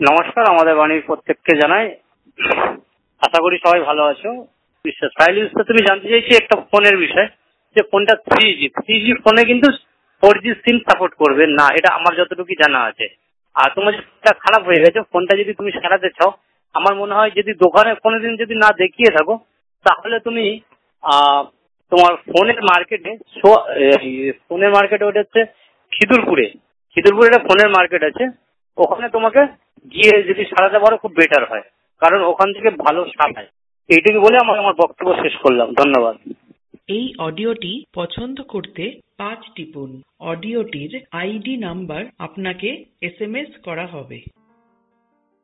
নমস্কার, আমাদের বাণীর প্রত্যেককে জানাই। আশা করি সবাই ভালো আছো। বিশ্বাস তুমি জানতে চাইছি একটা ফোনের বিষয়, যে ফোনটা 3G ফোনে কিন্তু 4G সিম সাপোর্ট করবে না, এটা আমার যতটুকু জানা আছে। আর তোমার যেটা খারাপ হয়ে গেছে, ফোনটা যদি তুমি সারাতে চাও, আমার মনে হয় যদি দোকানে কোনোদিন যদি না দেখিয়ে থাকো, তাহলে তুমি তোমার ফোনের মার্কেটে ওটা হচ্ছে খিদুরপুরে একটা ফোনের মার্কেট আছে। ওখানে তোমাকে গিয়ে যদি সারাতে পারো খুব বেটার হয়, কারণ ওখান থেকে ভালো সারায়। এইটুকু বলে আমার বক্তব্য শেষ করলাম। ধন্যবাদ। এই অডিওটি পছন্দ করতে 5 টিপুন। অডিওটির আইডি নাম্বার আপনাকে SMS করা হবে।